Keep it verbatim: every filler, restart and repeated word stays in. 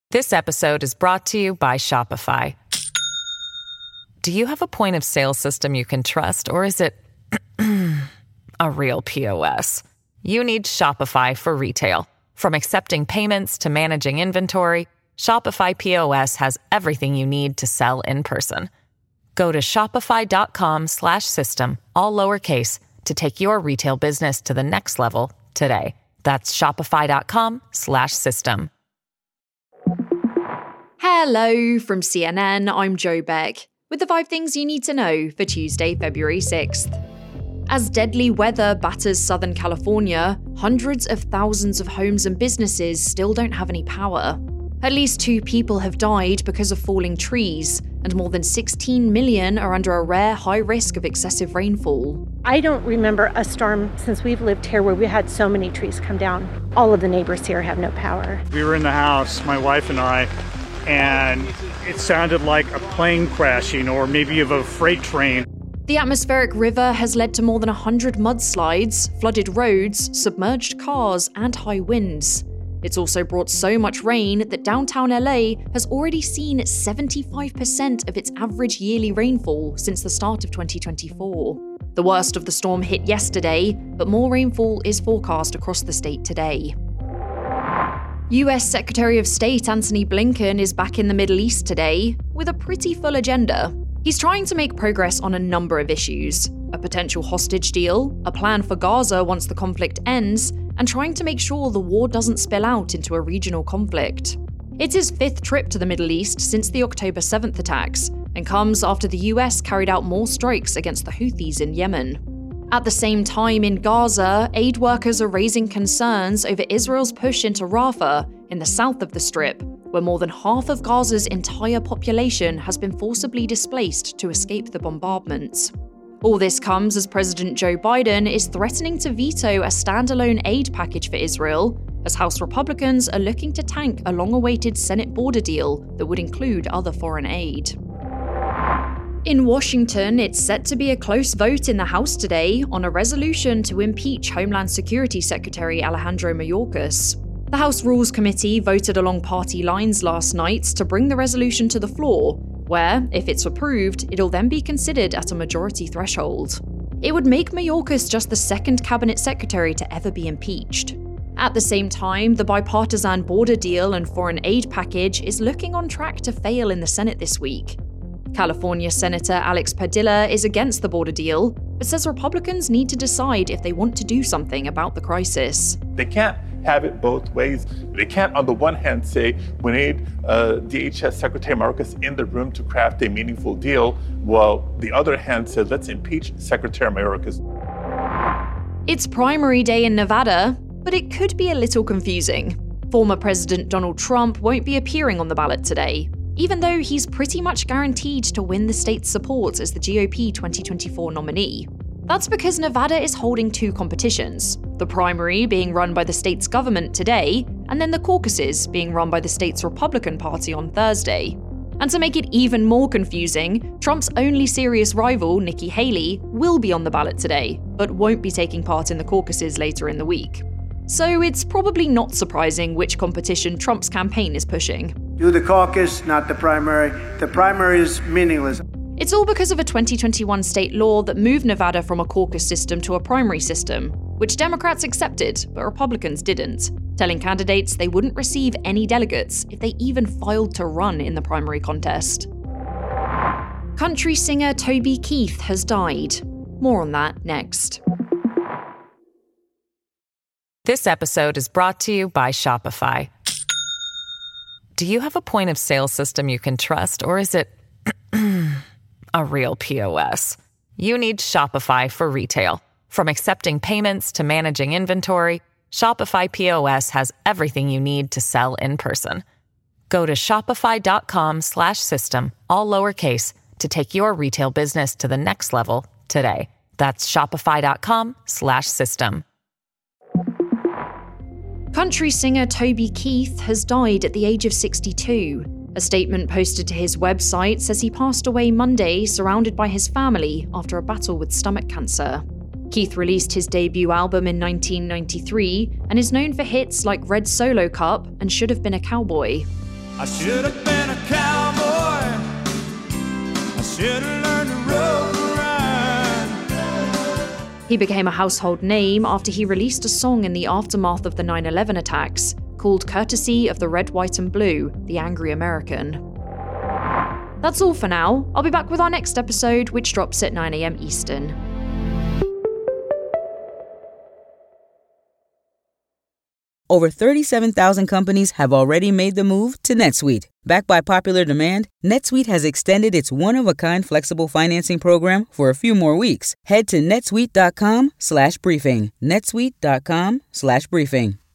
This episode is brought to you by Shopify. Do you have a point of sale system you can trust, or is it a real P O S? You need Shopify for retail. From accepting payments to managing inventory, Shopify P O S has everything you need to sell in person. Go to shopify.com slash system, all lowercase, to take your retail business to the next level today. That's shopify.com slash system. Hello from C N N, I'm Jo Beck, with the five things you need to know for Tuesday, February sixth. As deadly weather batters Southern California, hundreds of thousands of homes and businesses still don't have any power. At least two people have died because of falling trees, and more than sixteen million are under a rare high risk of excessive rainfall. I don't remember a storm since we've lived here where we had so many trees come down. All of the neighbors here have no power. We were in the house, my wife and I, and it sounded like a plane crashing or maybe of a freight train. The atmospheric river has led to more than one hundred mudslides, flooded roads, submerged cars, and high winds. It's also brought so much rain that downtown L A has already seen seventy-five percent of its average yearly rainfall since the start of twenty twenty-four. The worst of the storm hit yesterday, but more rainfall is forecast across the state today. U S Secretary of State Antony Blinken is back in the Middle East today with a pretty full agenda. He's trying to make progress on a number of issues: a potential hostage deal, a plan for Gaza once the conflict ends, and trying to make sure the war doesn't spill out into a regional conflict. It's his fifth trip to the Middle East since the October seventh attacks, and comes after the U S carried out more strikes against the Houthis in Yemen. At the same time, in Gaza, aid workers are raising concerns over Israel's push into Rafah, in the south of the Strip, where more than half of Gaza's entire population has been forcibly displaced to escape the bombardments. All this comes as President Joe Biden is threatening to veto a standalone aid package for Israel, as House Republicans are looking to tank a long-awaited Senate border deal that would include other foreign aid. In Washington, it's set to be a close vote in the House today on a resolution to impeach Homeland Security Secretary Alejandro Mayorkas. The House Rules Committee voted along party lines last night to bring the resolution to the floor, where, if it's approved, it'll then be considered at a majority threshold. It would make Mayorkas just the second cabinet secretary to ever be impeached. At the same time, the bipartisan border deal and foreign aid package is looking on track to fail in the Senate this week. California Senator Alex Padilla is against the border deal, but says Republicans need to decide if they want to do something about the crisis. They can't have it both ways. They can't, on the one hand, say we need uh, D H S Secretary Mayorkas in the room to craft a meaningful deal, while the other hand says let's impeach Secretary Mayorkas. It's primary day in Nevada, but it could be a little confusing. Former President Donald Trump won't be appearing on the ballot today, even though he's pretty much guaranteed to win the state's support as the G O P twenty twenty-four nominee. That's because Nevada is holding two competitions, the primary being run by the state's government today, and then the caucuses being run by the state's Republican Party on Thursday. And to make it even more confusing, Trump's only serious rival, Nikki Haley, will be on the ballot today, but won't be taking part in the caucuses later in the week. So it's probably not surprising which competition Trump's campaign is pushing. Do the caucus, not the primary. The primary is meaningless. It's all because of a twenty twenty-one state law that moved Nevada from a caucus system to a primary system, which Democrats accepted, but Republicans didn't, telling candidates they wouldn't receive any delegates if they even filed to run in the primary contest. Country singer Toby Keith has died. More on that next. This episode is brought to you by Shopify. Do you have a point of sale system you can trust, or is it a real P O S? You need Shopify for retail. From accepting payments to managing inventory, Shopify P O S has everything you need to sell in person. Go to shopify.com slash system, all lowercase, to take your retail business to the next level today. That's shopify.com slash system. Country singer Toby Keith has died at the age of sixty-two. A statement posted to his website says he passed away Monday surrounded by his family after a battle with stomach cancer. Keith released his debut album in nineteen ninety-three and is known for hits like Red Solo Cup and Should Have Been a Cowboy. I should have been a cowboy. I should have learned to rope and ride. He became a household name after he released a song in the aftermath of the nine eleven attacks called Courtesy of the Red, White and Blue, the Angry American. That's all for now. I'll be back with our next episode, which drops at nine a.m. Eastern. Over thirty-seven thousand companies have already made the move to NetSuite. Backed by popular demand, NetSuite has extended its one-of-a-kind flexible financing program for a few more weeks. Head to netsuite.com slash briefing. netsuite.com slash briefing.